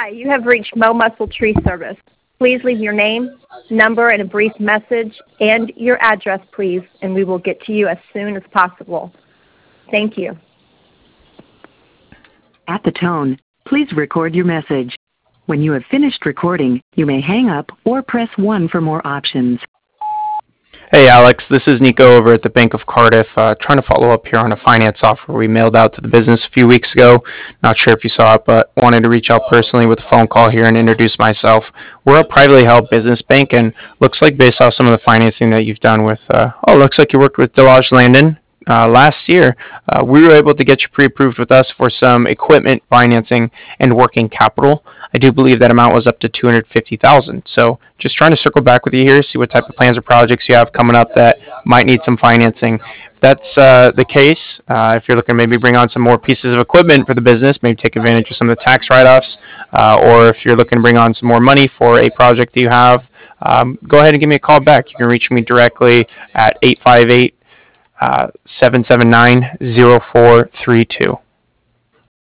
Hi, you have reached Mo Muscle Tree Service. Please leave your name, number, and a brief message, and your address, please, and we will get to you as soon as possible. Thank you. At the tone, please record your message. When you have finished recording, you may hang up or press 1 for more options. Hey Alex, this is Nico over at the Bank of Cardiff, trying to follow up here on a finance offer we mailed out to the business a few weeks ago. Not sure if you saw it, but wanted to reach out personally with a phone call here and introduce myself. We're a privately held business bank, and looks like based off some of the financing that you've done with, looks like you worked with Delage Landon last year. We were able to get you pre-approved with us for some equipment financing and working capital. I do believe that amount was up to $250,000. So just trying to circle back with you here, see what type of plans or projects you have coming up that might need some financing. If that's the case, if you're looking to maybe bring on some more pieces of equipment for the business, maybe take advantage of some of the tax write-offs, or if you're looking to bring on some more money for a project that you have, go ahead and give me a call back. You can reach me directly at 858 779 0432.